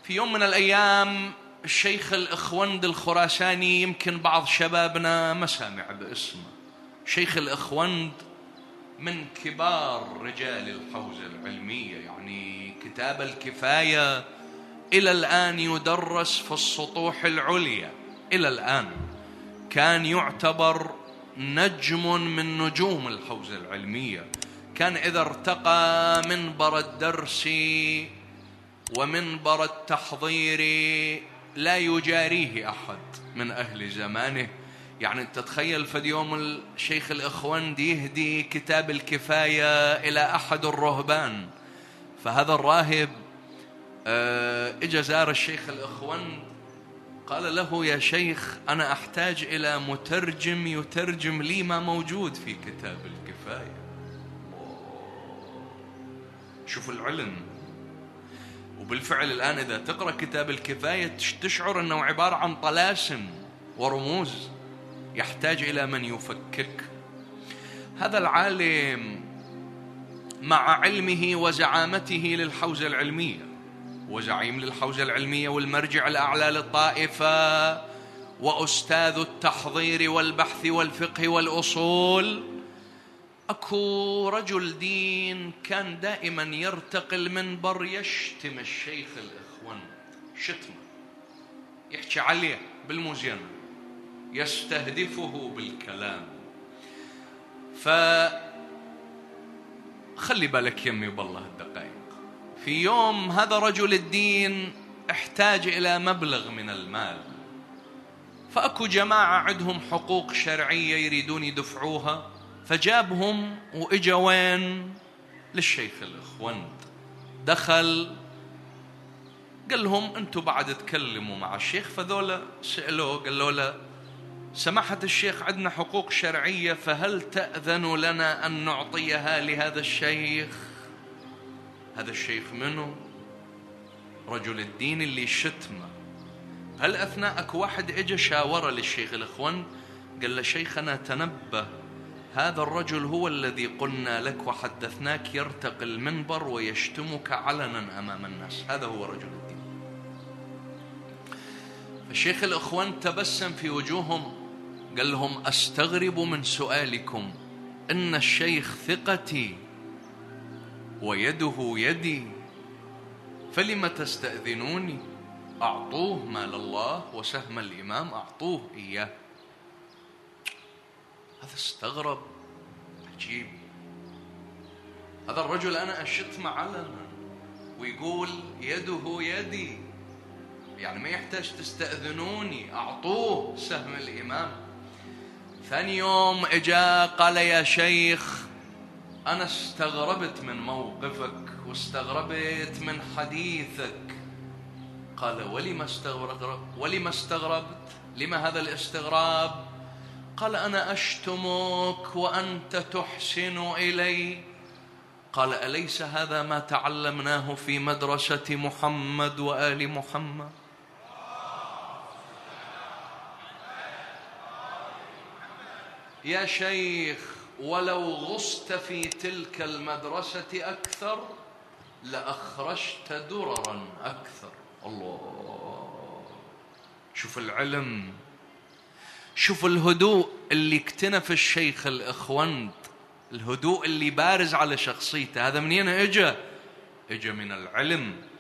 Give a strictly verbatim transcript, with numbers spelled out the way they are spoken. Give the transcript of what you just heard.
في يوم من الأيام الشيخ الإخوند الخراساني، يمكن بعض شبابنا ما سامع باسمه، شيخ الإخوند من كبار رجال الحوزة العلمية، يعني كتاب الكفاية إلى الآن يدرس في السطوح العليا، إلى الآن كان يعتبر نجم من نجوم الحوزة العلمية. كان إذا ارتقى منبر الدرس ومنبر التحضير لا يجاريه أحد من أهل زمانه. يعني أنت تتخيل في يوم الشيخ الإخوند يهدي كتاب الكفاية إلى أحد الرهبان، فهذا الراهب اجى زار الشيخ الإخوند، قال له: يا شيخ أنا أحتاج إلى مترجم يترجم لي ما موجود في كتاب الكفاية. شوف العلم. وبالفعل الآن إذا تقرأ كتاب الكفاية تشعر أنه عبارة عن طلاسم ورموز، يحتاج إلى من يفكك. هذا العالم مع علمه وزعامته للحوزة العلمية، وزعيم للحوزة العلمية والمرجع الأعلى للطائفة، وأستاذ التحضير والبحث والفقه والأصول، أكو رجل دين كان دائما يرتقي المنبر يشتم الشيخ الإخوان شتمه، يحكي عليه بالمزينة، يستهدفه بالكلام. فخلي بالك يمي بالله الدقائق. في يوم هذا رجل الدين احتاج إلى مبلغ من المال، فأكو جماعة عندهم حقوق شرعية يريدون يدفعوها، فجابهم وإجا وين؟ للشيخ الإخوند. دخل قال لهم: أنتوا بعد تكلموا مع الشيخ. فذولا سألوه قالوا له: سماحة الشيخ عندنا حقوق شرعية، فهل تأذن لنا أن نعطيها لهذا الشيخ؟ هذا الشيخ منه؟ رجل الدين اللي شتمه. هل أثناءك واحد إجا شاور للشيخ الإخوان قال له: شيخنا تنبه، هذا الرجل هو الذي قلنا لك وحدثناك يرتقي المنبر ويشتمك علنا أمام الناس، هذا هو رجل الدين. الشيخ الإخوان تبسم في وجوههم قال لهم: أستغرب من سؤالكم، إن الشيخ ثقتي ويده يدي، فلم تستأذنوني؟ أعطوه مال الله وسهم الإمام، أعطوه إياه. هذا استغرب، عجيب. هذا الرجل أنا أشتم علنا ويقول يده يدي، يعني ما يحتاج تستأذنوني، أعطوه سهم الإمام. ثاني يوم إجا قال: يا شيخ أنا استغربت من موقفك واستغربت من حديثك. قال: ولما استغربت؟ ولما استغربت؟ لما هذا الاستغراب؟ قال: أنا أشتمك وأنت تحسن إلي. قال: أليس هذا ما تعلمناه في مدرسة محمد وآل محمد؟ يا شيخ ولو غصت في تلك المدرسة أكثر لأخرجت دررا أكثر. الله، شوف العلم، شوف الهدوء اللي اكتنف الشيخ الإخوند، الهدوء اللي بارز على شخصيته. هذا منين اجا؟ اجا من العلم.